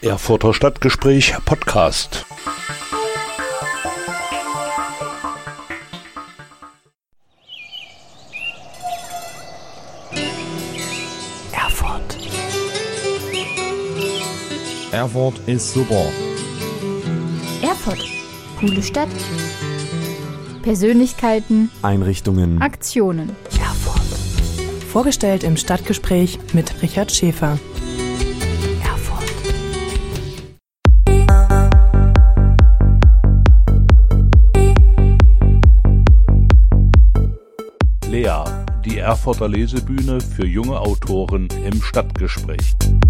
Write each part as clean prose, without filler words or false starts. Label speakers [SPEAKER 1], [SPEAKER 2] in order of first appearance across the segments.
[SPEAKER 1] Erfurter Stadtgespräch Podcast.
[SPEAKER 2] Erfurt.
[SPEAKER 3] Erfurt ist super.
[SPEAKER 2] Erfurt. Coole Stadt. Persönlichkeiten.
[SPEAKER 4] Einrichtungen.
[SPEAKER 2] Aktionen.
[SPEAKER 5] Erfurt. Vorgestellt im Stadtgespräch mit Richard Schäfer.
[SPEAKER 2] Erfurt.
[SPEAKER 1] Lea, die Erfurter Lesebühne für junge Autoren im Stadtgespräch.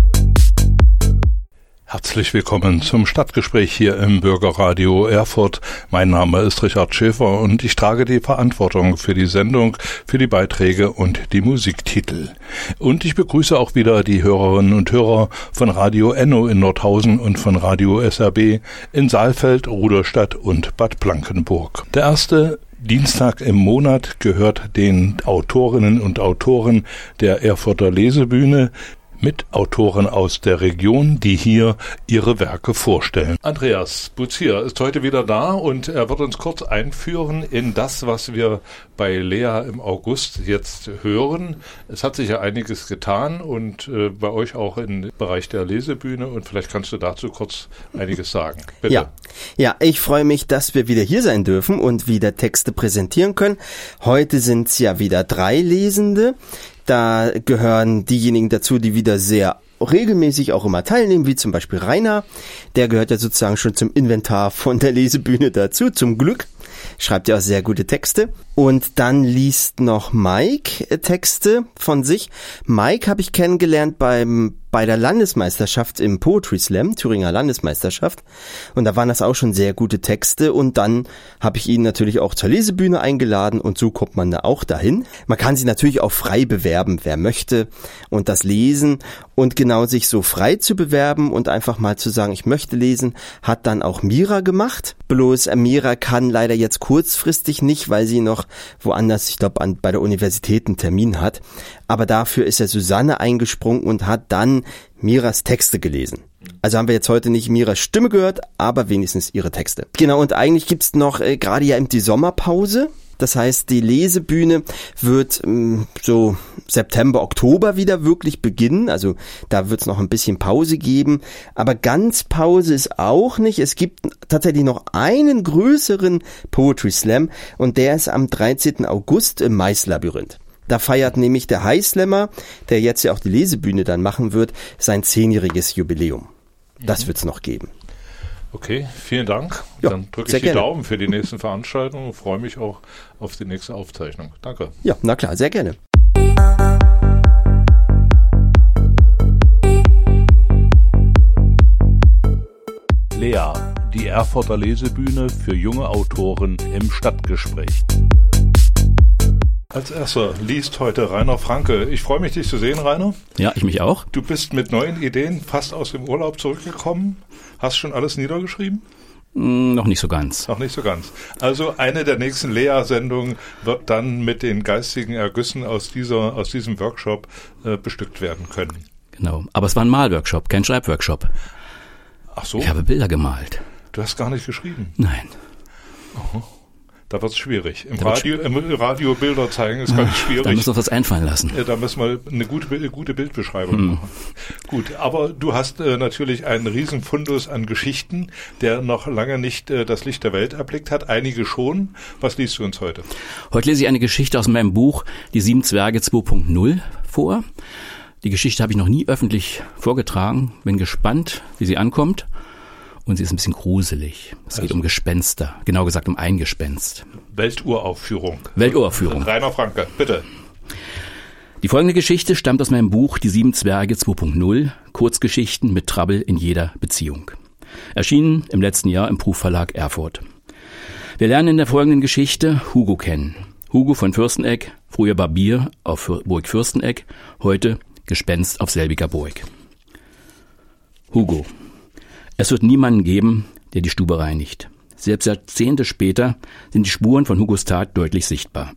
[SPEAKER 1] Herzlich willkommen zum Stadtgespräch hier im Bürgerradio Erfurt. Mein Name ist Richard Schäfer und ich trage die Verantwortung für die Sendung, für die Beiträge und die Musiktitel. Und ich begrüße auch wieder die Hörerinnen und Hörer von Radio Enno in Nordhausen und von Radio SRB in Saalfeld, Rudolstadt und Bad Blankenburg. Der erste Dienstag im Monat gehört den Autorinnen und Autoren der Erfurter Lesebühne mit Autoren aus der Region, die hier ihre Werke vorstellen. Andreas Buzier ist heute wieder da und er wird uns kurz einführen in das, was wir bei Lea im August jetzt hören. Es hat sich ja einiges getan und bei euch auch im Bereich der Lesebühne und vielleicht kannst du dazu kurz einiges sagen. Bitte.
[SPEAKER 6] Ja, ich freue mich, dass wir wieder hier sein dürfen und wieder Texte präsentieren können. Heute sind es ja wieder 3 Lesende. Da gehören diejenigen dazu, die wieder sehr regelmäßig auch immer teilnehmen, wie zum Beispiel Rainer. Der gehört ja sozusagen schon zum Inventar von der Lesebühne dazu, zum Glück. Schreibt ja auch sehr gute Texte. Und dann liest noch Mike Texte von sich. Mike habe ich kennengelernt bei der Landesmeisterschaft im Poetry Slam, Thüringer Landesmeisterschaft. Und da waren das auch schon sehr gute Texte. Und dann habe ich ihn natürlich auch zur Lesebühne eingeladen und so kommt man da auch dahin. Man kann sich natürlich auch frei bewerben, wer möchte und das lesen. Und genau sich so frei zu bewerben und einfach mal zu sagen, ich möchte lesen, hat dann auch Mira gemacht. Bloß Mira kann leider jetzt kurzfristig nicht, weil sie noch woanders, ich glaube, bei der Universität einen Termin hat. Aber dafür ist ja Susanne eingesprungen und hat dann Miras Texte gelesen. Also haben wir jetzt heute nicht Miras Stimme gehört, aber wenigstens ihre Texte. Genau, und eigentlich gibt's noch gerade ja eben die Sommerpause. Das heißt, die Lesebühne wird so September, Oktober wieder wirklich beginnen. Also da wird es noch ein bisschen Pause geben. Aber ganz Pause ist auch nicht. Es gibt tatsächlich noch einen größeren Poetry Slam und der ist am 13. August im Maislabyrinth. Da feiert nämlich der Highslammer, der jetzt ja auch die Lesebühne dann machen wird, sein 10-jähriges Jubiläum. Das wird's noch geben.
[SPEAKER 1] Okay, vielen Dank.
[SPEAKER 6] Ja,
[SPEAKER 1] dann drücke ich die Daumen für die nächsten Veranstaltungen und freue mich auch auf die nächste Aufzeichnung. Danke.
[SPEAKER 6] Ja, na klar, sehr gerne.
[SPEAKER 1] Lea, die Erfurter Lesebühne für junge Autoren im Stadtgespräch. Als erster liest heute Rainer Franke. Ich freue mich, dich zu sehen, Rainer.
[SPEAKER 7] Ja, ich mich auch.
[SPEAKER 1] Du bist mit neuen Ideen fast aus dem Urlaub zurückgekommen. Hast schon alles niedergeschrieben?
[SPEAKER 7] Noch nicht so ganz.
[SPEAKER 1] Noch nicht so ganz. Also eine der nächsten Lea-Sendungen wird dann mit den geistigen Ergüssen aus diesem Workshop bestückt werden können.
[SPEAKER 7] Genau. Aber es war ein Malworkshop, kein Schreibworkshop.
[SPEAKER 1] Ach so.
[SPEAKER 7] Ich habe Bilder gemalt.
[SPEAKER 1] Du hast gar nicht geschrieben?
[SPEAKER 7] Nein.
[SPEAKER 1] Oh. Da wird es schwierig. Im Radio Bilder zeigen ist ganz schwierig.
[SPEAKER 7] Da müssen wir was einfallen lassen.
[SPEAKER 1] Da müssen wir eine gute Bildbeschreibung machen. Gut, aber du hast natürlich einen riesen Fundus an Geschichten, der noch lange nicht das Licht der Welt erblickt hat. Einige schon. Was liest du uns heute?
[SPEAKER 7] Heute lese ich eine Geschichte aus meinem Buch Die 7 Zwerge 2.0 vor. Die Geschichte habe ich noch nie öffentlich vorgetragen. Bin gespannt, wie sie ankommt. Und sie ist ein bisschen gruselig. Es geht um Gespenster, genau gesagt um ein Gespenst.
[SPEAKER 1] Welturaufführung.
[SPEAKER 7] Rainer
[SPEAKER 1] Franke, bitte.
[SPEAKER 7] Die folgende Geschichte stammt aus meinem Buch Die 7 Zwerge 2.0, Kurzgeschichten mit Trouble in jeder Beziehung. Erschienen im letzten Jahr im Prüfverlag Erfurt. Wir lernen in der folgenden Geschichte Hugo kennen. Hugo von Fürsteneck, früher Barbier auf Burg Fürsteneck, heute Gespenst auf selbiger Burg. Hugo. Es wird niemanden geben, der die Stube reinigt. Selbst Jahrzehnte später sind die Spuren von Hugos Tat deutlich sichtbar.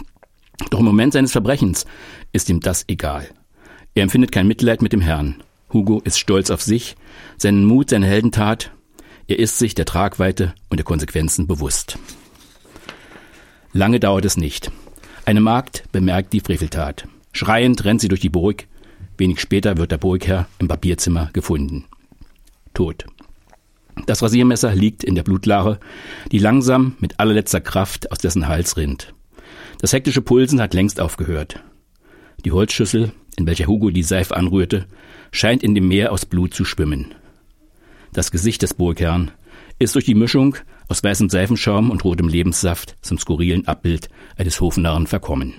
[SPEAKER 7] Doch im Moment seines Verbrechens ist ihm das egal. Er empfindet kein Mitleid mit dem Herrn. Hugo ist stolz auf sich, seinen Mut, seine Heldentat. Er ist sich der Tragweite und der Konsequenzen bewusst. Lange dauert es nicht. Eine Magd bemerkt die Freveltat. Schreiend rennt sie durch die Burg. Wenig später wird der Burgherr im Barbierzimmer gefunden. Tot. Das Rasiermesser liegt in der Blutlache, die langsam mit allerletzter Kraft aus dessen Hals rinnt. Das hektische Pulsen hat längst aufgehört. Die Holzschüssel, in welcher Hugo die Seife anrührte, scheint in dem Meer aus Blut zu schwimmen. Das Gesicht des Burgherrn ist durch die Mischung aus weißem Seifenschaum und rotem Lebenssaft zum skurrilen Abbild eines Hofnarren verkommen.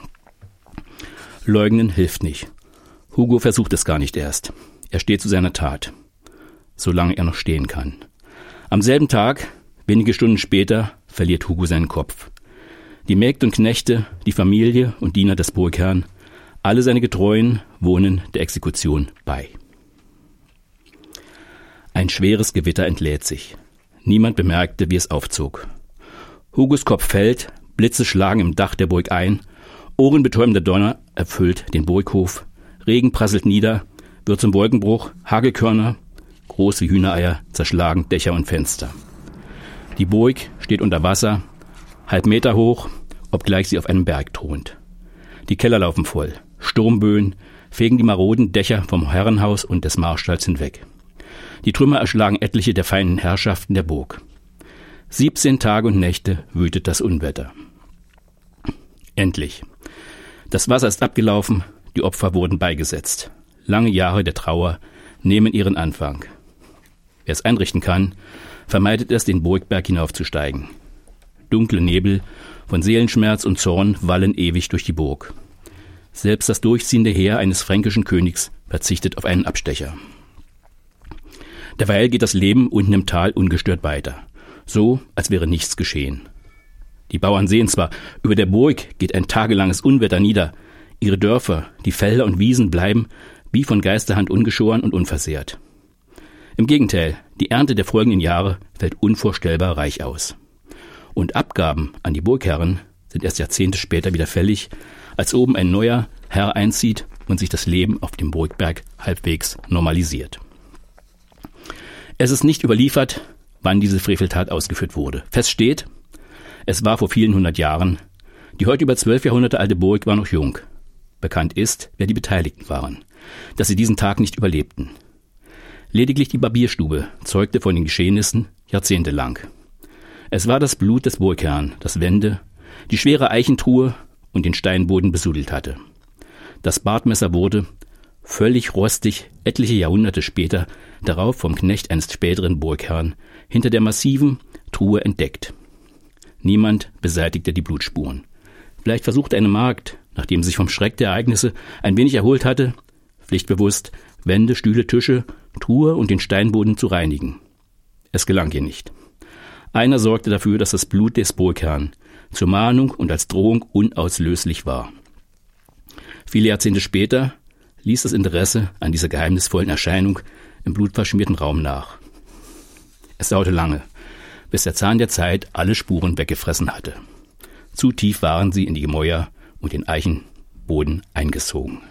[SPEAKER 7] Leugnen hilft nicht. Hugo versucht es gar nicht erst. Er steht zu seiner Tat. Solange er noch stehen kann. Am selben Tag, wenige Stunden später, verliert Hugo seinen Kopf. Die Mägde und Knechte, die Familie und Diener des Burgherrn, alle seine Getreuen wohnen der Exekution bei. Ein schweres Gewitter entlädt sich. Niemand bemerkte, wie es aufzog. Hugos Kopf fällt, Blitze schlagen im Dach der Burg ein, ohrenbetäubender Donner erfüllt den Burghof, Regen prasselt nieder, wird zum Wolkenbruch, Hagelkörner, groß wie Hühnereier, zerschlagen Dächer und Fenster. Die Burg steht unter Wasser, halb Meter hoch, obgleich sie auf einem Berg thront. Die Keller laufen voll. Sturmböen fegen die maroden Dächer vom Herrenhaus und des Marstalls hinweg. Die Trümmer erschlagen etliche der feinen Herrschaften der Burg. 17 Tage und Nächte wütet das Unwetter. Endlich. Das Wasser ist abgelaufen, die Opfer wurden beigesetzt. Lange Jahre der Trauer nehmen ihren Anfang. Wer es einrichten kann, vermeidet es, den Burgberg hinaufzusteigen. Dunkle Nebel von Seelenschmerz und Zorn wallen ewig durch die Burg. Selbst das durchziehende Heer eines fränkischen Königs verzichtet auf einen Abstecher. Derweil geht das Leben unten im Tal ungestört weiter, so als wäre nichts geschehen. Die Bauern sehen zwar, über der Burg geht ein tagelanges Unwetter nieder, ihre Dörfer, die Felder und Wiesen bleiben wie von Geisterhand ungeschoren und unversehrt. Im Gegenteil, die Ernte der folgenden Jahre fällt unvorstellbar reich aus. Und Abgaben an die Burgherren sind erst Jahrzehnte später wieder fällig, als oben ein neuer Herr einzieht und sich das Leben auf dem Burgberg halbwegs normalisiert. Es ist nicht überliefert, wann diese Freveltat ausgeführt wurde. Fest steht, es war vor vielen 100 Jahren. Die heute über 12 Jahrhunderte alte Burg war noch jung. Bekannt ist, wer die Beteiligten waren, dass sie diesen Tag nicht überlebten. Lediglich die Barbierstube zeugte von den Geschehnissen jahrzehntelang. Es war das Blut des Burgherrn, das Wände, die schwere Eichentruhe und den Steinboden besudelt hatte. Das Bartmesser wurde, völlig rostig, etliche Jahrhunderte später, darauf vom Knecht eines späteren Burgherrn, hinter der massiven Truhe entdeckt. Niemand beseitigte die Blutspuren. Vielleicht versuchte eine Magd, nachdem sie sich vom Schreck der Ereignisse ein wenig erholt hatte, pflichtbewusst Wände, Stühle, Tische, Truhe und den Steinboden zu reinigen. Es gelang ihr nicht. Einer sorgte dafür, dass das Blut des Burgherrn zur Mahnung und als Drohung unauslöslich war. Viele Jahrzehnte später ließ das Interesse an dieser geheimnisvollen Erscheinung im blutverschmierten Raum nach. Es dauerte lange, bis der Zahn der Zeit alle Spuren weggefressen hatte. Zu tief waren sie in die Gemäuer und den Eichenboden eingezogen.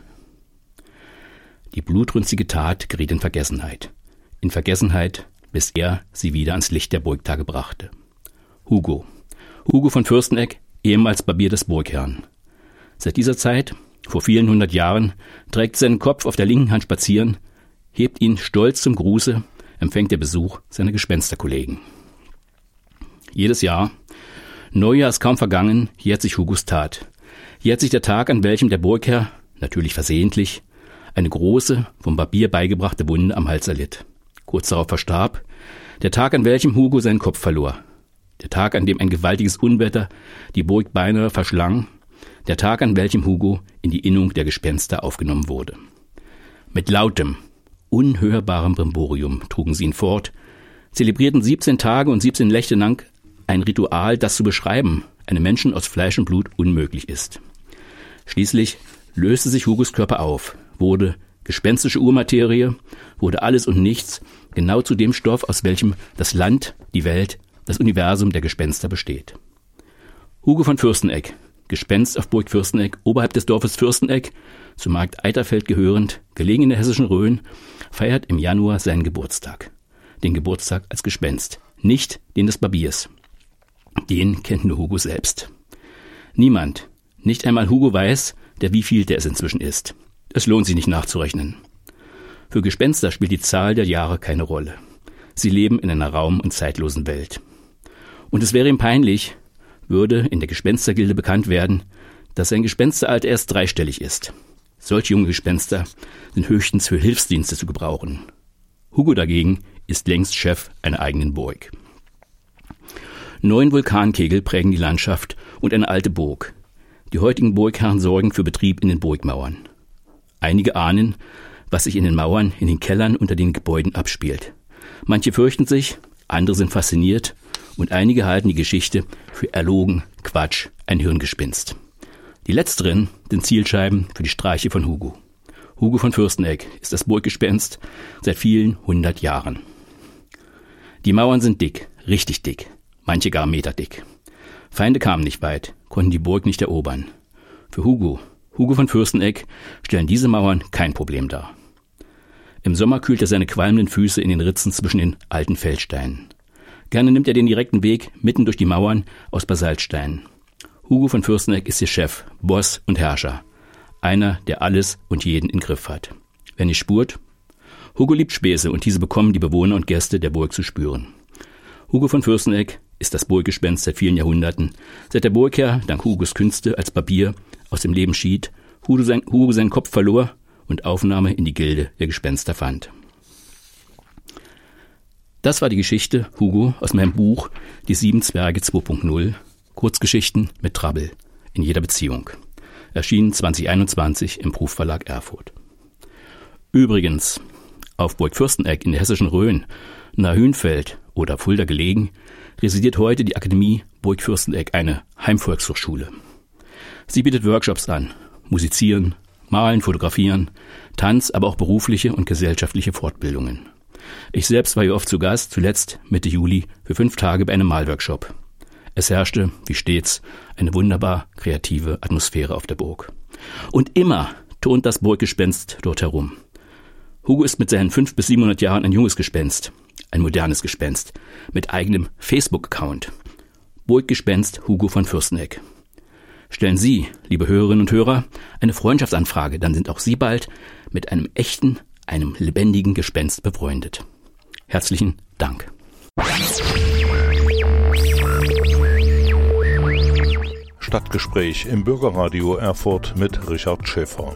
[SPEAKER 7] Die blutrünstige Tat geriet in Vergessenheit. In Vergessenheit, bis er sie wieder ans Licht der Burgtage brachte. Hugo von Fürsteneck, ehemals Barbier des Burgherrn. Seit dieser Zeit, vor vielen 100 Jahren, trägt seinen Kopf auf der linken Hand spazieren, hebt ihn stolz zum Gruße, empfängt der Besuch seiner Gespensterkollegen. Jedes Jahr, Neujahr ist kaum vergangen, jährt sich Hugos Tat. Jährt sich der Tag, an welchem der Burgherr, natürlich versehentlich, eine große, vom Barbier beigebrachte Wunde am Hals erlitt. Kurz darauf verstarb, der Tag, an welchem Hugo seinen Kopf verlor. Der Tag, an dem ein gewaltiges Unwetter die Burg beinahe verschlang. Der Tag, an welchem Hugo in die Innung der Gespenster aufgenommen wurde. Mit lautem, unhörbarem Brimborium trugen sie ihn fort, zelebrierten 17 Tage und 17 Nächte lang ein Ritual, das zu beschreiben einem Menschen aus Fleisch und Blut unmöglich ist. Schließlich löste sich Hugos Körper auf, wurde gespenstische Urmaterie, wurde alles und nichts, genau zu dem Stoff, aus welchem das Land, die Welt, das Universum der Gespenster besteht. Hugo von Fürsteneck, Gespenst auf Burg Fürsteneck, oberhalb des Dorfes Fürsteneck, zu Markt Eiterfeld gehörend, gelegen in der hessischen Rhön, feiert im Januar seinen Geburtstag. Den Geburtstag als Gespenst, nicht den des Barbiers. Den kennt nur Hugo selbst. Niemand, nicht einmal Hugo weiß, der wievielte es inzwischen ist. Es lohnt sich nicht nachzurechnen. Für Gespenster spielt die Zahl der Jahre keine Rolle. Sie leben in einer raum- und zeitlosen Welt. Und es wäre ihm peinlich, würde in der Gespenstergilde bekannt werden, dass sein Gespensteralter erst dreistellig ist. Solche junge Gespenster sind höchstens für Hilfsdienste zu gebrauchen. Hugo dagegen ist längst Chef einer eigenen Burg. 9 Vulkankegel prägen die Landschaft und eine alte Burg. Die heutigen Burgherren sorgen für Betrieb in den Burgmauern. Einige ahnen, was sich in den Mauern, in den Kellern unter den Gebäuden abspielt. Manche fürchten sich, andere sind fasziniert und einige halten die Geschichte für erlogen, Quatsch, ein Hirngespinst. Die letzteren sind Zielscheiben für die Streiche von Hugo. Hugo von Fürsteneck ist das Burggespenst seit vielen 100 Jahren. Die Mauern sind dick, richtig dick, manche gar meterdick. Feinde kamen nicht weit, konnten die Burg nicht erobern. Für Hugo von Fürsteneck, stellen diese Mauern kein Problem dar. Im Sommer kühlt er seine qualmenden Füße in den Ritzen zwischen den alten Feldsteinen. Gerne nimmt er den direkten Weg mitten durch die Mauern aus Basaltsteinen. Hugo von Fürsteneck ist ihr Chef, Boss und Herrscher. Einer, der alles und jeden im Griff hat. Wer nicht spurt? Hugo liebt Späße und diese bekommen die Bewohner und Gäste der Burg zu spüren. Hugo von Fürsteneck ist das Burggespenst seit vielen Jahrhunderten. Seit der Burgherr, dank Hugos Künste als Barbier, aus dem Leben schied, Hugo seinen Kopf verlor und Aufnahme in die Gilde der Gespenster fand. Das war die Geschichte Hugo aus meinem Buch Die 7 Zwerge 2.0, Kurzgeschichten mit Trouble in jeder Beziehung. Erschienen 2021 im Prufverlag Erfurt. Übrigens, auf Burg Fürsteneck in der hessischen Rhön, nahe Hünfeld oder Fulda gelegen, residiert heute die Akademie Burg Fürsteneck, eine Heimvolkshochschule. Sie bietet Workshops an, musizieren, malen, fotografieren, Tanz, aber auch berufliche und gesellschaftliche Fortbildungen. Ich selbst war hier oft zu Gast, zuletzt Mitte Juli für 5 Tage bei einem Malworkshop. Es herrschte, wie stets, eine wunderbar kreative Atmosphäre auf der Burg. Und immer turnt das Burggespenst dort herum. Hugo ist mit seinen 500 bis 700 Jahren ein junges Gespenst, ein modernes Gespenst, mit eigenem Facebook-Account. Burggespenst Hugo von Fürsteneck. Stellen Sie, liebe Hörerinnen und Hörer, eine Freundschaftsanfrage, dann sind auch Sie bald mit einem echten, einem lebendigen Gespenst befreundet. Herzlichen Dank.
[SPEAKER 1] Stadtgespräch im Bürgerradio Erfurt mit Richard Schäfer.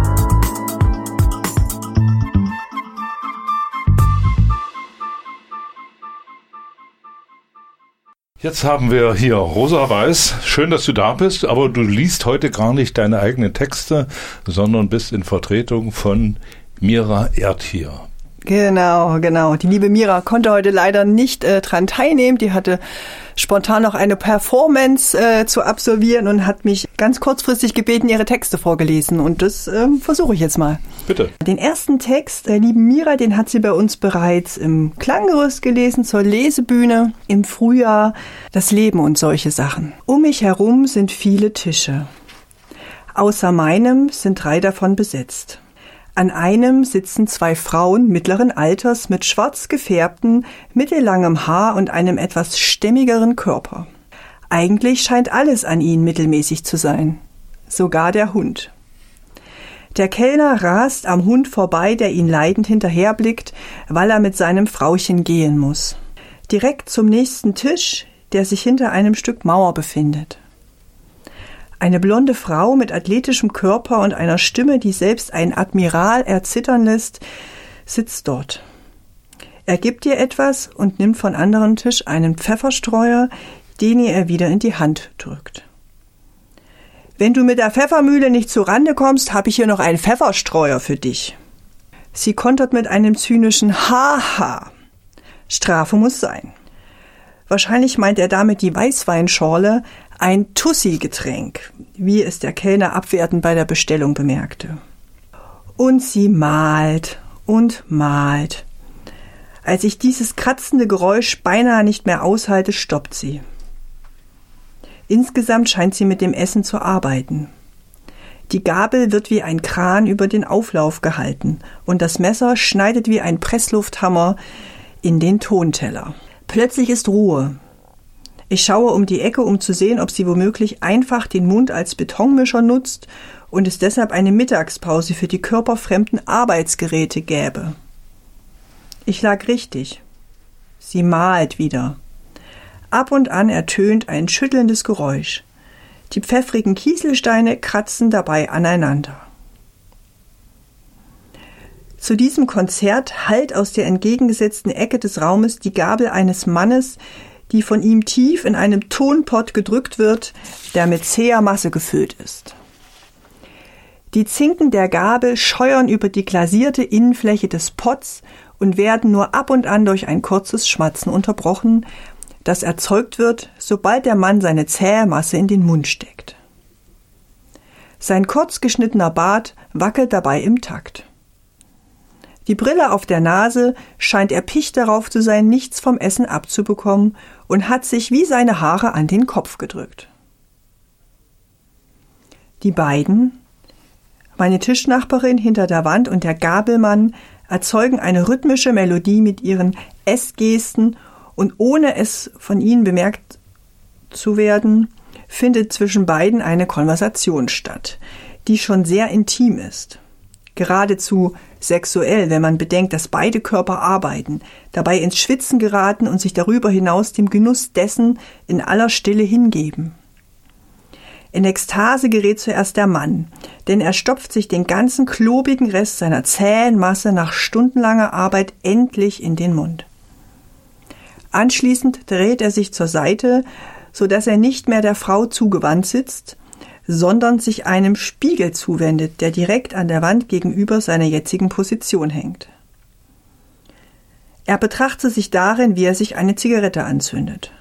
[SPEAKER 1] Jetzt haben wir hier Rosa Weiß. Schön, dass du da bist, aber du liest heute gar nicht deine eigenen Texte, sondern bist in Vertretung von Mira Erdhier.
[SPEAKER 4] Genau. Die liebe Mira konnte heute leider nicht dran teilnehmen. Die hatte spontan noch eine Performance zu absolvieren und hat mich ganz kurzfristig gebeten, ihre Texte vorgelesen. Und das versuche ich jetzt mal.
[SPEAKER 1] Bitte.
[SPEAKER 4] Den ersten Text der lieben Mira, den hat sie bei uns bereits im Klanggerüst gelesen, zur Lesebühne im Frühjahr. Das Leben und solche Sachen. Um mich herum sind viele Tische. Außer meinem sind 3 davon besetzt. An einem sitzen 2 Frauen mittleren Alters mit schwarz gefärbtem, mittellangem Haar und einem etwas stämmigeren Körper. Eigentlich scheint alles an ihnen mittelmäßig zu sein. Sogar der Hund. Der Kellner rast am Hund vorbei, der ihn leidend hinterherblickt, weil er mit seinem Frauchen gehen muss. Direkt zum nächsten Tisch, der sich hinter einem Stück Mauer befindet. Eine blonde Frau mit athletischem Körper und einer Stimme, die selbst einen Admiral erzittern lässt, sitzt dort. Er gibt ihr etwas und nimmt von anderen Tisch einen Pfefferstreuer, den ihr wieder in die Hand drückt. Wenn du mit der Pfeffermühle nicht zurande kommst, habe ich hier noch einen Pfefferstreuer für dich. Sie kontert mit einem zynischen Haha. Strafe muss sein. Wahrscheinlich meint er damit die Weißweinschorle, ein Tussi-Getränk, wie es der Kellner abwertend bei der Bestellung bemerkte. Und sie malt und malt. Als ich dieses kratzende Geräusch beinahe nicht mehr aushalte, stoppt sie. Insgesamt scheint sie mit dem Essen zu arbeiten. Die Gabel wird wie ein Kran über den Auflauf gehalten und das Messer schneidet wie ein Presslufthammer in den Tonteller. Plötzlich ist Ruhe. Ich schaue um die Ecke, um zu sehen, ob sie womöglich einfach den Mund als Betonmischer nutzt und es deshalb eine Mittagspause für die körperfremden Arbeitsgeräte gäbe. Ich lag richtig. Sie mahlt wieder. Ab und an ertönt ein schüttelndes Geräusch. Die pfeffrigen Kieselsteine kratzen dabei aneinander. Zu diesem Konzert hallt aus der entgegengesetzten Ecke des Raumes die Gabel eines Mannes, die von ihm tief in einem Tonpott gedrückt wird, der mit zäher Masse gefüllt ist. Die Zinken der Gabel scheuern über die glasierte Innenfläche des Potts und werden nur ab und an durch ein kurzes Schmatzen unterbrochen, das erzeugt wird, sobald der Mann seine zähe Masse in den Mund steckt. Sein kurz geschnittener Bart wackelt dabei im Takt. Die Brille auf der Nase scheint erpicht darauf zu sein, nichts vom Essen abzubekommen und hat sich wie seine Haare an den Kopf gedrückt. Die beiden, meine Tischnachbarin hinter der Wand und der Gabelmann, erzeugen eine rhythmische Melodie mit ihren Essgesten und ohne es von ihnen bemerkt zu werden, findet zwischen beiden eine Konversation statt, die schon sehr intim ist. Geradezu sexuell, wenn man bedenkt, dass beide Körper arbeiten, dabei ins Schwitzen geraten und sich darüber hinaus dem Genuss dessen in aller Stille hingeben. In Ekstase gerät zuerst der Mann, denn er stopft sich den ganzen klobigen Rest seiner zähen Masse nach stundenlanger Arbeit endlich in den Mund. Anschließend dreht er sich zur Seite, so dass er nicht mehr der Frau zugewandt sitzt, sondern sich einem Spiegel zuwendet, der direkt an der Wand gegenüber seiner jetzigen Position hängt. Er betrachtet sich darin, wie er sich eine Zigarette anzündet.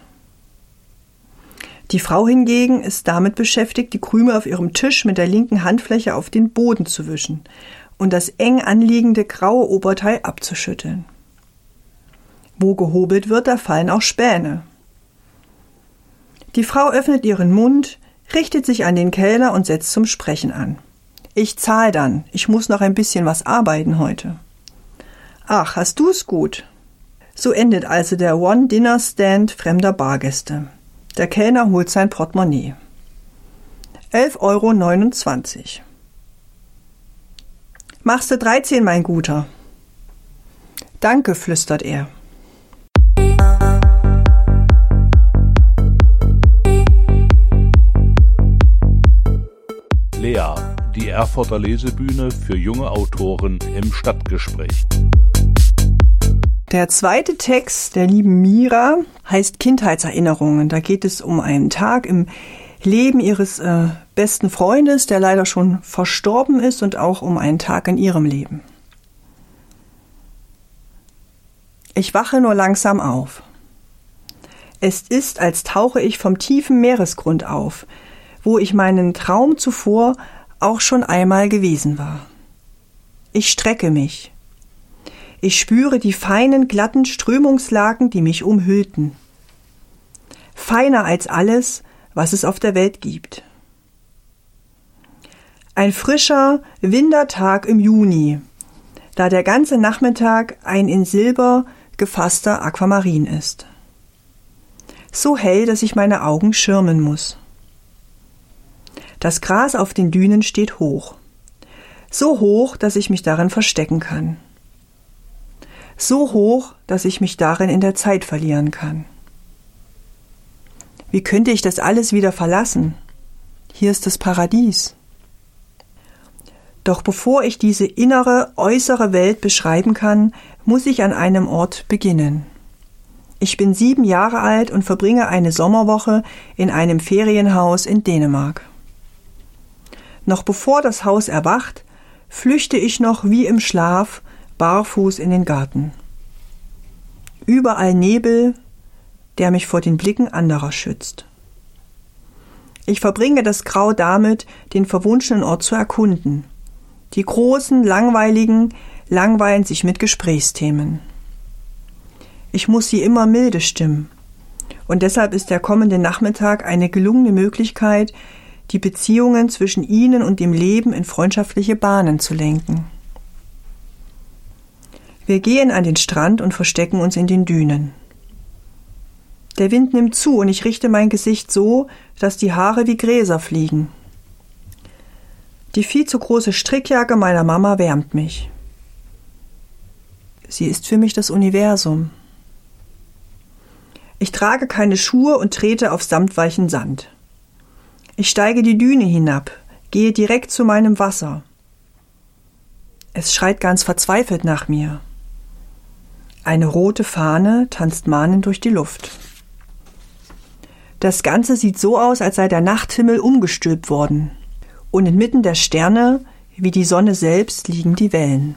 [SPEAKER 4] Die Frau hingegen ist damit beschäftigt, die Krümel auf ihrem Tisch mit der linken Handfläche auf den Boden zu wischen und das eng anliegende graue Oberteil abzuschütteln. Wo gehobelt wird, da fallen auch Späne. Die Frau öffnet ihren Mund, richtet sich an den Kellner und setzt zum Sprechen an. Ich zahl dann, ich muss noch ein bisschen was arbeiten heute. Ach, hast du's gut? So endet also der One-Dinner-Stand fremder Bargäste. Der Kellner holt sein Portemonnaie. 11,29 €. Machst du 13, mein Guter? Danke, flüstert er.
[SPEAKER 1] Lea, die Erfurter Lesebühne für junge Autoren im Stadtgespräch.
[SPEAKER 4] Der zweite Text der lieben Mira heißt Kindheitserinnerungen. Da geht es um einen Tag im Leben ihres besten Freundes, der leider schon verstorben ist, und auch um einen Tag in ihrem Leben. Ich wache nur langsam auf. Es ist, als tauche ich vom tiefen Meeresgrund auf, wo ich meinen Traum zuvor auch schon einmal gewesen war. Ich strecke mich. Ich spüre die feinen, glatten Strömungslagen, die mich umhüllten. Feiner als alles, was es auf der Welt gibt. Ein frischer Wintertag im Juni, da der ganze Nachmittag ein in Silber gefasster Aquamarin ist. So hell, dass ich meine Augen schirmen muss. Das Gras auf den Dünen steht hoch. So hoch, dass ich mich darin verstecken kann. So hoch, dass ich mich darin in der Zeit verlieren kann. Wie könnte ich das alles wieder verlassen? Hier ist das Paradies. Doch bevor ich diese innere, äußere Welt beschreiben kann, muss ich an einem Ort beginnen. Ich bin 7 Jahre alt und verbringe eine Sommerwoche in einem Ferienhaus in Dänemark. Noch bevor das Haus erwacht, flüchte ich noch wie im Schlaf barfuß in den Garten. Überall Nebel, der mich vor den Blicken anderer schützt. Ich verbringe das Grau damit, den verwunschenen Ort zu erkunden. Die großen, langweiligen langweilen sich mit Gesprächsthemen. Ich muss sie immer milde stimmen Und deshalb ist der kommende Nachmittag eine gelungene Möglichkeit, die Beziehungen zwischen ihnen und dem Leben in freundschaftliche Bahnen zu lenken. Wir gehen an den Strand und verstecken uns in den Dünen. Der Wind nimmt zu und ich richte mein Gesicht so, dass die Haare wie Gräser fliegen. Die viel zu große Strickjacke meiner Mama wärmt mich. Sie ist für mich das Universum. Ich trage keine Schuhe und trete auf samtweichen Sand. Ich steige die Düne hinab, gehe direkt zu meinem Wasser. Es schreit ganz verzweifelt nach mir. Eine rote Fahne tanzt mahnend durch die Luft. Das Ganze sieht so aus, als sei der Nachthimmel umgestülpt worden. Und inmitten der Sterne, wie die Sonne selbst, liegen die Wellen.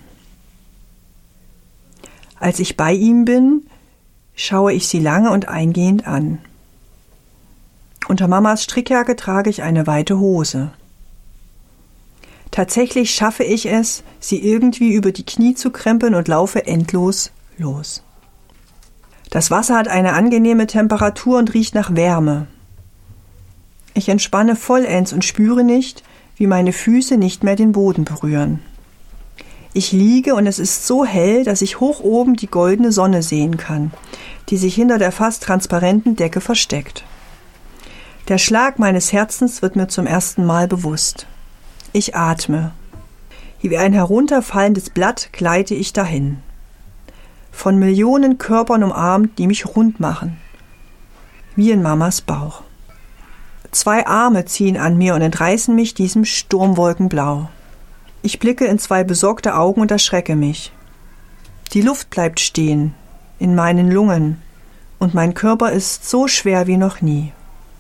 [SPEAKER 4] Als ich bei ihm bin, schaue ich sie lange und eingehend an. Unter Mamas Strickjacke trage ich eine weite Hose. Tatsächlich schaffe ich es, sie irgendwie über die Knie zu krempeln und laufe endlos los. Das Wasser hat eine angenehme Temperatur und riecht nach Wärme. Ich entspanne vollends und spüre nicht, wie meine Füße nicht mehr den Boden berühren. Ich liege und es ist so hell, dass ich hoch oben die goldene Sonne sehen kann, die sich hinter der fast transparenten Decke versteckt. Der Schlag meines Herzens wird mir zum ersten Mal bewusst. Ich atme. Wie ein herunterfallendes Blatt gleite ich dahin. Von Millionen Körpern umarmt, die mich rund machen. Wie in Mamas Bauch. 2 Arme ziehen an mir und entreißen mich diesem Sturmwolkenblau. Ich blicke in 2 besorgte Augen und erschrecke mich. Die Luft bleibt stehen, in meinen Lungen, und mein Körper ist so schwer wie noch nie.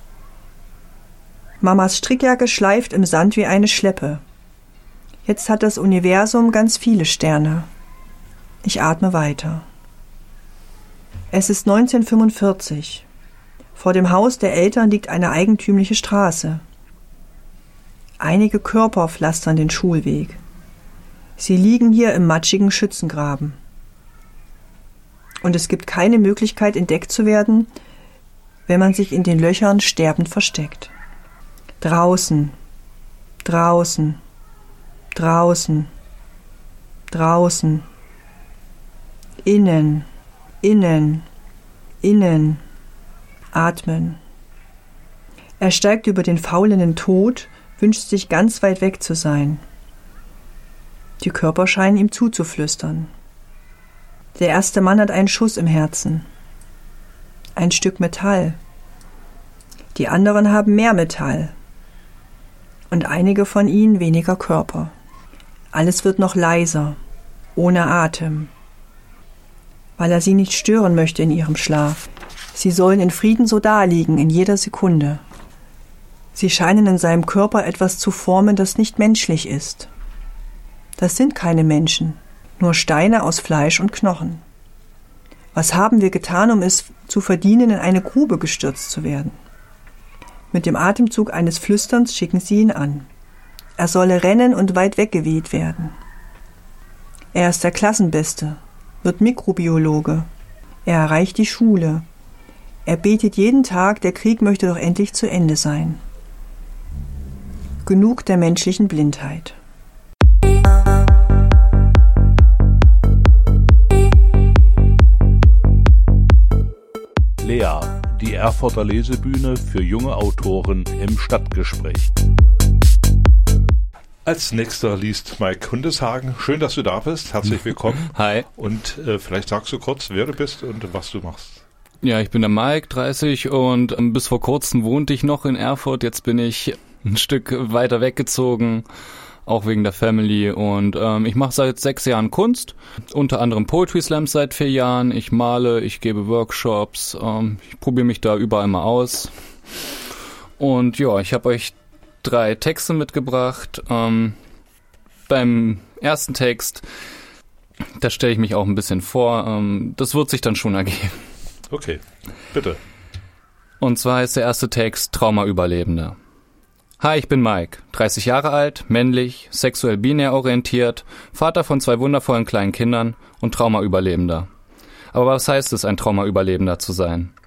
[SPEAKER 4] Mamas Strickjacke schleift im Sand wie eine Schleppe. Jetzt hat das Universum ganz viele Sterne. Ich atme weiter. Es ist 1945. Vor dem Haus der Eltern liegt eine eigentümliche Straße. Einige Körper pflastern den Schulweg. Sie liegen hier im matschigen Schützengraben. Und es gibt keine Möglichkeit, entdeckt zu werden, wenn man sich in den Löchern sterbend versteckt. Draußen, draußen, draußen, draußen. Innen, innen, innen. Atmen. Er steigt über den faulenden Tod, wünscht sich ganz weit weg zu sein. Die Körper scheinen ihm zuzuflüstern. Der erste Mann hat einen Schuss im Herzen. Ein Stück Metall. Die anderen haben mehr Metall. Und einige von ihnen weniger Körper. Alles wird noch leiser, ohne Atem. Weil er sie nicht stören möchte in ihrem Schlaf. Sie sollen in Frieden so daliegen, in jeder Sekunde. Sie scheinen in seinem Körper etwas zu formen, das nicht menschlich ist. Das sind keine Menschen, nur Steine aus Fleisch und Knochen. Was haben wir getan, um es zu verdienen, in eine Grube gestürzt zu werden? Mit dem Atemzug eines Flüsterns schicken sie ihn an. Er solle rennen und weit weggeweht werden. Er ist der Klassenbeste, wird Mikrobiologe. Er erreicht die Schule. Er betet jeden Tag, der Krieg möchte doch endlich zu Ende sein. Genug der menschlichen Blindheit.
[SPEAKER 1] Lea, die Erfurter Lesebühne für junge Autoren im Stadtgespräch. Als nächster liest Mike Hundeshagen. Schön, dass du da bist. Herzlich willkommen.
[SPEAKER 8] Hi.
[SPEAKER 1] Und vielleicht sagst du kurz, wer du bist und was du machst.
[SPEAKER 8] Ja, ich bin der Mike, 30 und bis vor kurzem wohnte ich noch in Erfurt. Jetzt bin ich ein Stück weiter weggezogen, auch wegen der Family. Und ich mache seit 6 Jahren Kunst, unter anderem Poetry Slams seit 4 Jahren. Ich male, ich gebe Workshops, ich probiere mich da überall mal aus. Und ja, ich habe euch 3 Texte mitgebracht. Beim ersten Text, da stelle ich mich auch ein bisschen vor. Das wird sich dann schon ergeben.
[SPEAKER 1] Okay, bitte.
[SPEAKER 8] Und zwar ist der erste Text Trauma-Überlebender. Hi, ich bin Mike, 30 Jahre alt, männlich, sexuell binär orientiert, Vater von 2 wundervollen kleinen Kindern und Trauma-Überlebender. Aber was heißt es, ein Trauma-Überlebender zu sein?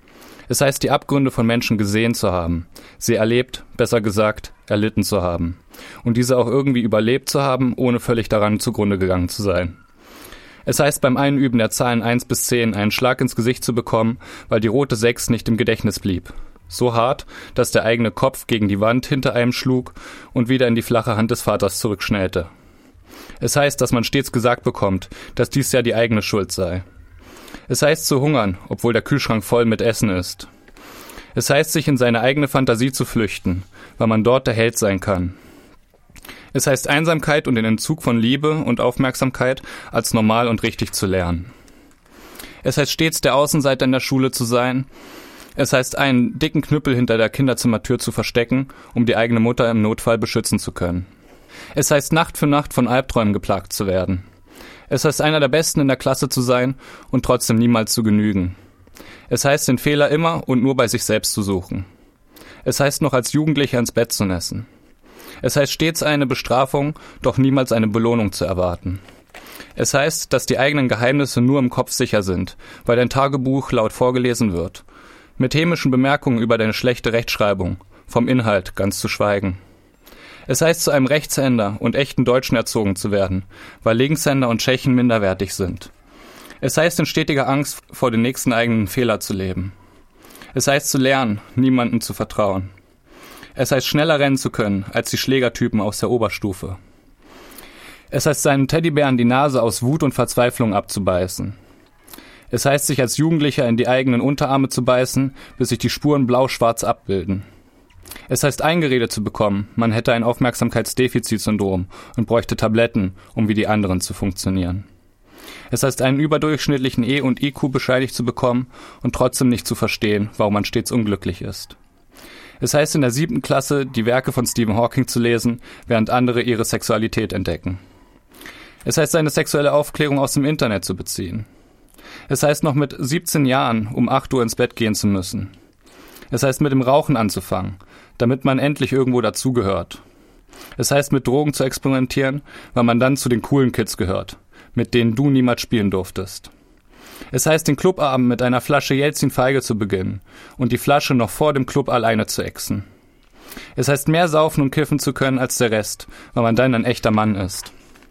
[SPEAKER 8] Es heißt, die Abgründe von Menschen gesehen zu haben, sie erlebt, besser gesagt, erlitten zu haben und diese auch irgendwie überlebt zu haben, ohne völlig daran zugrunde gegangen zu sein. Es heißt, beim Einüben der Zahlen 1 bis 10 einen Schlag ins Gesicht zu bekommen, weil die rote 6 nicht im Gedächtnis blieb. So hart, dass der eigene Kopf gegen die Wand hinter einem schlug und wieder in die flache Hand des Vaters zurückschnellte. Es heißt, dass man stets gesagt bekommt, dass dies ja die eigene Schuld sei. Es heißt zu hungern, obwohl der Kühlschrank voll mit Essen ist. Es heißt, sich in seine eigene Fantasie zu flüchten, weil man dort der Held sein kann. Es heißt Einsamkeit und den Entzug von Liebe und Aufmerksamkeit als normal und richtig zu lernen. Es heißt stets der Außenseiter in der Schule zu sein. Es heißt einen dicken Knüppel hinter der Kinderzimmertür zu verstecken, um die eigene Mutter im Notfall beschützen zu können. Es heißt Nacht für Nacht von Albträumen geplagt zu werden. Es heißt, einer der Besten in der Klasse zu sein und trotzdem niemals zu genügen. Es heißt, den Fehler immer und nur bei sich selbst zu suchen. Es heißt, noch als Jugendlicher ins Bett zu nässen. Es heißt, stets eine Bestrafung, doch niemals eine Belohnung zu erwarten. Es heißt, dass die eigenen Geheimnisse nur im Kopf sicher sind, weil dein Tagebuch laut vorgelesen wird. Mit hämischen Bemerkungen über deine schlechte Rechtschreibung, vom Inhalt ganz zu schweigen. Es heißt, zu einem Rechtshänder und echten Deutschen erzogen zu werden, weil Linkshänder und Tschechen minderwertig sind. Es heißt, in stetiger Angst vor den nächsten eigenen Fehler zu leben. Es heißt, zu lernen, niemandem zu vertrauen. Es heißt, schneller rennen zu können als die Schlägertypen aus der Oberstufe. Es heißt, seinem Teddybären die Nase aus Wut und Verzweiflung abzubeißen. Es heißt, sich als Jugendlicher in die eigenen Unterarme zu beißen, bis sich die Spuren blau-schwarz abbilden. Es heißt, eingeredet zu bekommen, man hätte ein Aufmerksamkeitsdefizitsyndrom und bräuchte Tabletten, um wie die anderen zu funktionieren. Es heißt, einen überdurchschnittlichen E- und IQ bescheinigt zu bekommen und trotzdem nicht zu verstehen, warum man stets unglücklich ist. Es heißt, in der 7. Klasse die Werke von Stephen Hawking zu lesen, während andere ihre Sexualität entdecken. Es heißt, seine sexuelle Aufklärung aus dem Internet zu beziehen. Es heißt, noch mit 17 Jahren um 8 Uhr ins Bett gehen zu müssen. Es heißt, mit dem Rauchen anzufangen, damit man endlich irgendwo dazugehört. Es heißt, mit Drogen zu experimentieren, weil man dann zu den coolen Kids gehört, mit denen du niemals spielen durftest. Es heißt, den Clubabend mit einer Flasche Jelzin-Feige zu beginnen und die Flasche noch vor dem Club alleine zu exen. Es heißt, mehr saufen und kiffen zu können als der Rest, weil man dann ein echter Mann ist.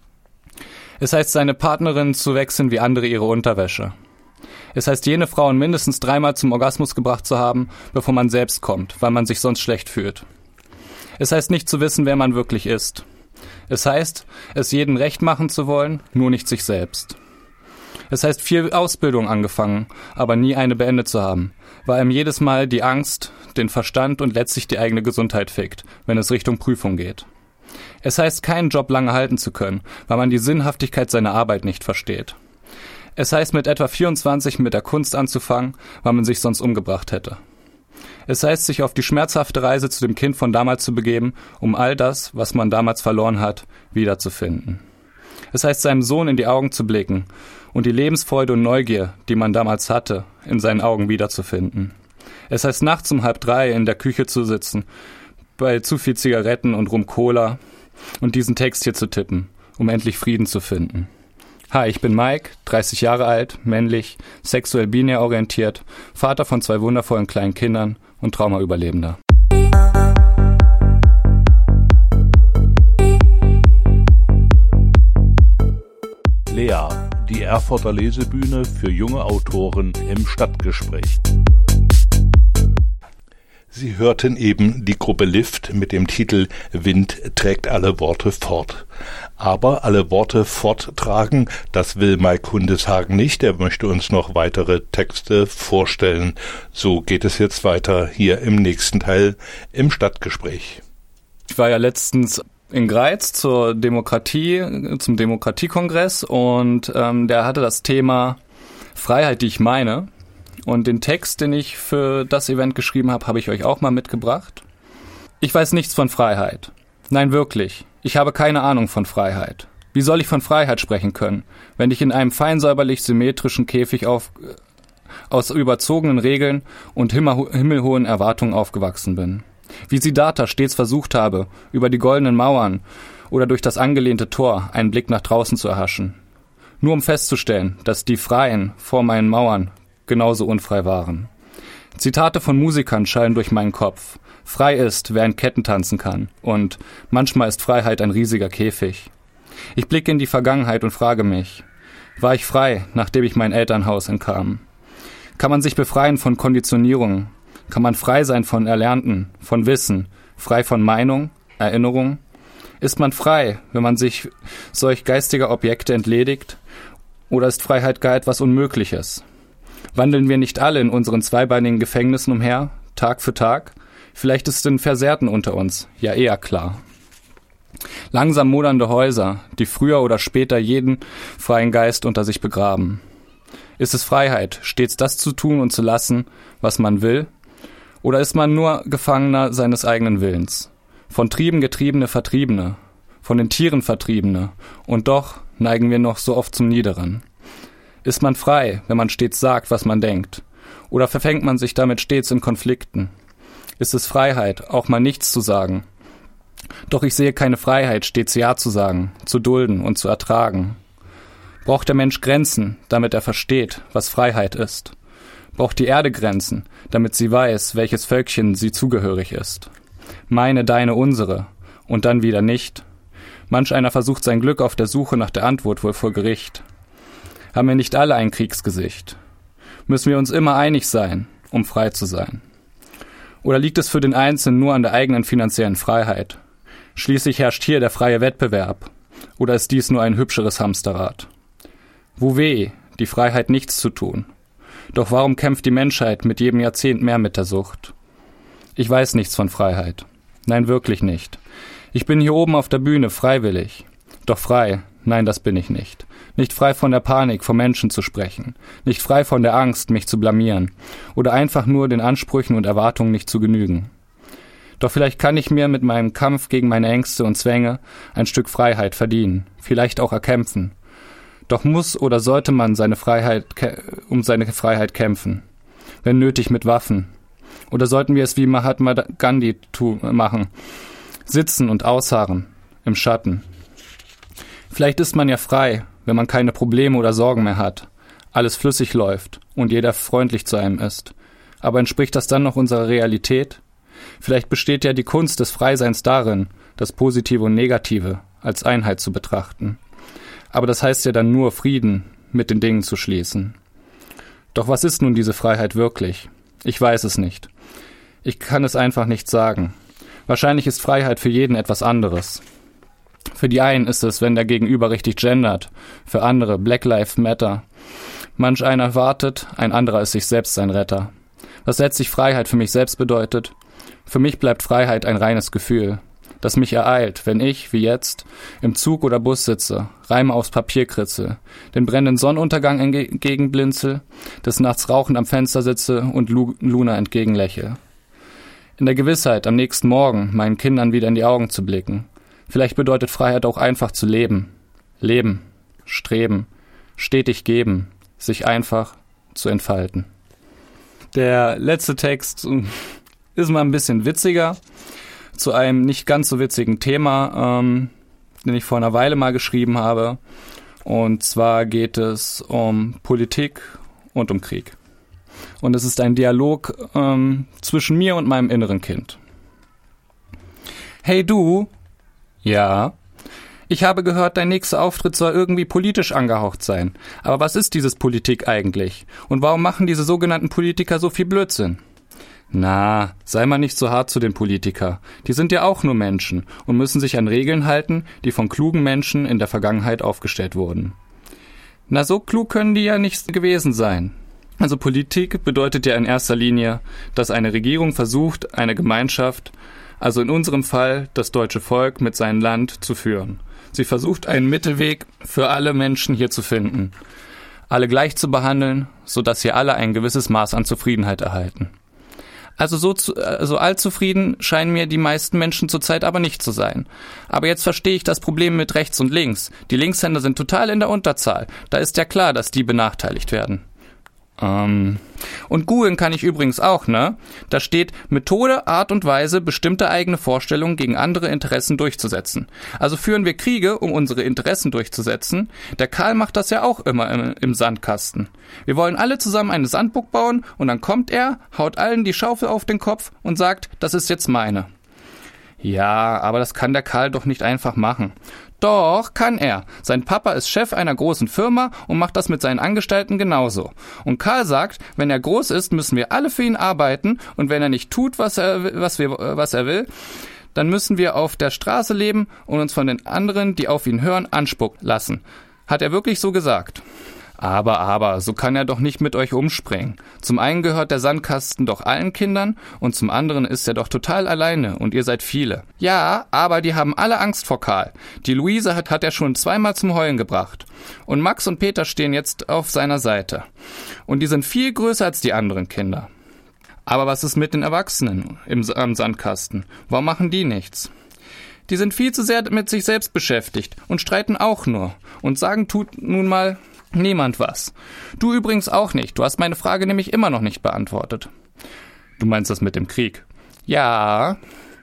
[SPEAKER 8] Es heißt, seine Partnerin zu wechseln wie andere ihre Unterwäsche. Es heißt, jene Frauen mindestens 3-mal zum Orgasmus gebracht zu haben, bevor man selbst kommt, weil man sich sonst schlecht fühlt. Es heißt, nicht zu wissen, wer man wirklich ist. Es heißt, es jedem recht machen zu wollen, nur nicht sich selbst. Es heißt, viel Ausbildung angefangen, aber nie eine beendet zu haben, weil einem jedes Mal die Angst, den Verstand und letztlich die eigene Gesundheit fickt, wenn es Richtung Prüfung geht. Es heißt, keinen Job lange halten zu können, weil man die Sinnhaftigkeit seiner Arbeit nicht versteht. Es heißt, mit etwa 24 mit der Kunst anzufangen, weil man sich sonst umgebracht hätte. Es heißt, sich auf die schmerzhafte Reise zu dem Kind von damals zu begeben, um all das, was man damals verloren hat, wiederzufinden. Es heißt, seinem Sohn in die Augen zu blicken und die Lebensfreude und Neugier, die man damals hatte, in seinen Augen wiederzufinden. Es heißt, nachts um 2:30 in der Küche zu sitzen, bei zu viel Zigaretten und Rum-Cola und diesen Text hier zu tippen, um endlich Frieden zu finden. Hi, ich bin Mike, 30 Jahre alt, männlich, sexuell binär orientiert, Vater von 2 wundervollen kleinen Kindern und Traumaüberlebender.
[SPEAKER 1] Lea, die Erfurter Lesebühne für junge Autoren im Stadtgespräch. Sie hörten eben die Gruppe Lift mit dem Titel Wind trägt alle Worte fort. Aber alle Worte forttragen, das will Mike Hundeshagen nicht. Er möchte uns noch weitere Texte vorstellen. So geht es jetzt weiter hier im nächsten Teil im Stadtgespräch.
[SPEAKER 8] Ich war ja letztens in Greiz zum Demokratiekongress und der hatte das Thema Freiheit, die ich meine. Und den Text, den ich für das Event geschrieben habe, habe ich euch auch mal mitgebracht. Ich weiß nichts von Freiheit. Nein, wirklich. Ich habe keine Ahnung von Freiheit. Wie soll ich von Freiheit sprechen können, wenn ich in einem feinsäuberlich symmetrischen Käfig aus überzogenen Regeln und himmelhohen Erwartungen aufgewachsen bin? Wie Siddhartha stets versucht habe, über die goldenen Mauern oder durch das angelehnte Tor einen Blick nach draußen zu erhaschen. Nur um festzustellen, dass die Freien vor meinen Mauern genauso unfrei waren. Zitate von Musikern schallen durch meinen Kopf. Frei ist, wer in Ketten tanzen kann. Und manchmal ist Freiheit ein riesiger Käfig. Ich blicke in die Vergangenheit und frage mich, war ich frei, nachdem ich mein Elternhaus entkam? Kann man sich befreien von Konditionierungen? Kann man frei sein von Erlernten, von Wissen, frei von Meinung, Erinnerung? Ist man frei, wenn man sich solch geistiger Objekte entledigt? Oder ist Freiheit gar etwas Unmögliches? Wandeln wir nicht alle in unseren zweibeinigen Gefängnissen umher, Tag für Tag? Vielleicht ist es den Versehrten unter uns, ja eher klar. Langsam modernde Häuser, die früher oder später jeden freien Geist unter sich begraben. Ist es Freiheit, stets das zu tun und zu lassen, was man will? Oder ist man nur Gefangener seines eigenen Willens? Von Trieben getriebene Vertriebene, von den Tieren Vertriebene, und doch neigen wir noch so oft zum Niederen. Ist man frei, wenn man stets sagt, was man denkt? Oder verfängt man sich damit stets in Konflikten? Ist es Freiheit, auch mal nichts zu sagen? Doch ich sehe keine Freiheit, stets Ja zu sagen, zu dulden und zu ertragen. Braucht der Mensch Grenzen, damit er versteht, was Freiheit ist? Braucht die Erde Grenzen, damit sie weiß, welches Völkchen sie zugehörig ist? Meine, deine, unsere, und dann wieder nicht? Manch einer versucht sein Glück auf der Suche nach der Antwort wohl vor Gericht. Haben wir nicht alle ein Kriegsgesicht? Müssen wir uns immer einig sein, um frei zu sein? Oder liegt es für den Einzelnen nur an der eigenen finanziellen Freiheit? Schließlich herrscht hier der freie Wettbewerb. Oder ist dies nur ein hübscheres Hamsterrad? Wo weh, die Freiheit nichts zu tun. Doch warum kämpft die Menschheit mit jedem Jahrzehnt mehr mit der Sucht? Ich weiß nichts von Freiheit. Nein, wirklich nicht. Ich bin hier oben auf der Bühne, freiwillig. Doch frei, nein, das bin ich nicht. Nicht frei von der Panik, vor Menschen zu sprechen. Nicht frei von der Angst, mich zu blamieren. Oder einfach nur den Ansprüchen und Erwartungen nicht zu genügen. Doch vielleicht kann ich mir mit meinem Kampf gegen meine Ängste und Zwänge ein Stück Freiheit verdienen. Vielleicht auch erkämpfen. Doch muss oder sollte man um seine Freiheit kämpfen? Wenn nötig mit Waffen. Oder sollten wir es wie Mahatma Gandhi machen? Sitzen und ausharren. Im Schatten. Vielleicht ist man ja frei, wenn man keine Probleme oder Sorgen mehr hat, alles flüssig läuft und jeder freundlich zu einem ist. Aber entspricht das dann noch unserer Realität? Vielleicht besteht ja die Kunst des Freiseins darin, das Positive und Negative als Einheit zu betrachten. Aber das heißt ja dann nur, Frieden mit den Dingen zu schließen. Doch was ist nun diese Freiheit wirklich? Ich weiß es nicht. Ich kann es einfach nicht sagen. Wahrscheinlich ist Freiheit für jeden etwas anderes. Für die einen ist es, wenn der Gegenüber richtig gendert, für andere Black Lives Matter. Manch einer wartet, ein anderer ist sich selbst sein Retter. Was letztlich Freiheit für mich selbst bedeutet? Für mich bleibt Freiheit ein reines Gefühl, das mich ereilt, wenn ich, wie jetzt, im Zug oder Bus sitze, Reime aufs Papier kritze, den brennenden Sonnenuntergang entgegenblinzel, des Nachts rauchend am Fenster sitze und Luna entgegenlächle. In der Gewissheit, am nächsten Morgen meinen Kindern wieder in die Augen zu blicken. Vielleicht bedeutet Freiheit auch einfach zu leben. Leben, streben, stetig geben, sich einfach zu entfalten. Der letzte Text ist mal ein bisschen witziger, zu einem nicht ganz so witzigen Thema, den ich vor einer Weile mal geschrieben habe. Und zwar geht es um Politik und um Krieg. Und es ist ein Dialog zwischen mir und meinem inneren Kind. Hey du? Ja? Ich habe gehört, dein nächster Auftritt soll irgendwie politisch angehaucht sein. Aber was ist dieses Politik eigentlich? Und warum machen diese sogenannten Politiker so viel Blödsinn? Na, sei mal nicht so hart zu den Politikern. Die sind ja auch nur Menschen und müssen sich an Regeln halten, die von klugen Menschen in der Vergangenheit aufgestellt wurden. Na, so klug können die ja nicht gewesen sein. Also Politik bedeutet ja in erster Linie, dass eine Regierung versucht, eine Gemeinschaft, also in unserem Fall das deutsche Volk, mit seinem Land zu führen. Sie versucht, einen Mittelweg für alle Menschen hier zu finden, alle gleich zu behandeln, sodass hier alle ein gewisses Maß an Zufriedenheit erhalten. Also allzufrieden scheinen mir die meisten Menschen zurzeit aber nicht zu sein. Aber jetzt verstehe ich das Problem mit rechts und links. Die Linkshänder sind total in der Unterzahl. Da ist ja klar, dass die benachteiligt werden. Und googeln kann ich übrigens auch, ne? Da steht Methode, Art und Weise, bestimmte eigene Vorstellungen gegen andere Interessen durchzusetzen. Also führen wir Kriege, um unsere Interessen durchzusetzen. Der Karl macht das ja auch immer im Sandkasten. Wir wollen alle zusammen eine Sandburg bauen und dann kommt er, haut allen die Schaufel auf den Kopf und sagt, das ist jetzt meine. Ja, aber das kann der Karl doch nicht einfach machen. Doch, kann er. Sein Papa ist Chef einer großen Firma und macht das mit seinen Angestellten genauso. Und Karl sagt, wenn er groß ist, müssen wir alle für ihn arbeiten und wenn er nicht tut, was er will, dann müssen wir auf der Straße leben und uns von den anderen, die auf ihn hören, anspucken lassen. Hat er wirklich so gesagt? Aber, so kann er doch nicht mit euch umspringen. Zum einen gehört der Sandkasten doch allen Kindern und zum anderen ist er doch total alleine und ihr seid viele. Ja, aber die haben alle Angst vor Karl. Die Luise hat er schon 2-mal zum Heulen gebracht. Und Max und Peter stehen jetzt auf seiner Seite. Und die sind viel größer als die anderen Kinder. Aber was ist mit den Erwachsenen am Sandkasten? Warum machen die nichts? Die sind viel zu sehr mit sich selbst beschäftigt und streiten auch nur und sagen tut nun mal niemand was. Du übrigens auch nicht. Du hast meine Frage nämlich immer noch nicht beantwortet. Du meinst das mit dem Krieg? Ja.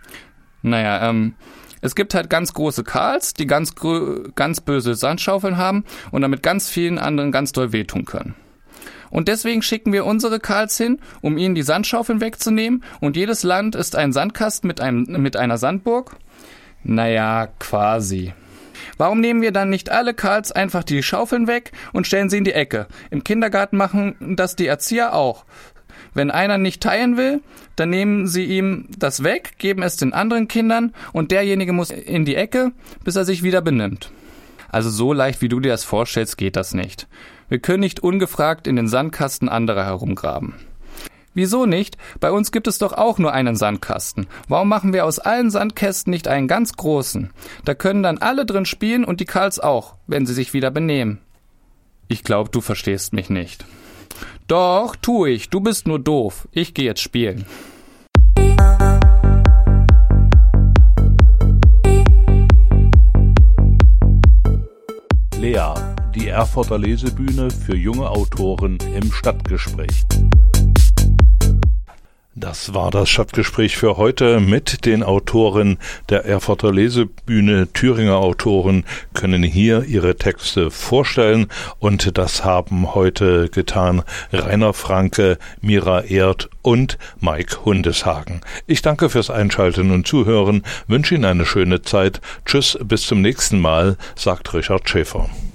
[SPEAKER 8] Naja, es gibt halt ganz große Karls, die ganz böse Sandschaufeln haben und damit ganz vielen anderen ganz doll wehtun können. Und deswegen schicken wir unsere Karls hin, um ihnen die Sandschaufeln wegzunehmen und jedes Land ist ein Sandkasten mit einer Sandburg? Naja, quasi. Warum nehmen wir dann nicht alle Karls einfach die Schaufeln weg und stellen sie in die Ecke? Im Kindergarten machen das die Erzieher auch. Wenn einer nicht teilen will, dann nehmen sie ihm das weg, geben es den anderen Kindern und derjenige muss in die Ecke, bis er sich wieder benimmt. Also so leicht, wie du dir das vorstellst, geht das nicht. Wir können nicht ungefragt in den Sandkasten anderer herumgraben. Wieso nicht? Bei uns gibt es doch auch nur einen Sandkasten. Warum machen wir aus allen Sandkästen nicht einen ganz großen? Da können dann alle drin spielen und die Karls auch, wenn sie sich wieder benehmen. Ich glaube, du verstehst mich nicht. Doch, tu ich. Du bist nur doof. Ich gehe jetzt spielen.
[SPEAKER 1] Lea, die Erfurter Lesebühne für junge Autoren im Stadtgespräch. Das war das Stadtgespräch für heute mit den Autoren der Erfurter Lesebühne. Thüringer Autoren können hier ihre Texte vorstellen und das haben heute getan Rainer Franke, Mira Erd und Mike Hundeshagen. Ich danke fürs Einschalten und Zuhören, wünsche Ihnen eine schöne Zeit. Tschüss, bis zum nächsten Mal, sagt Richard Schäfer.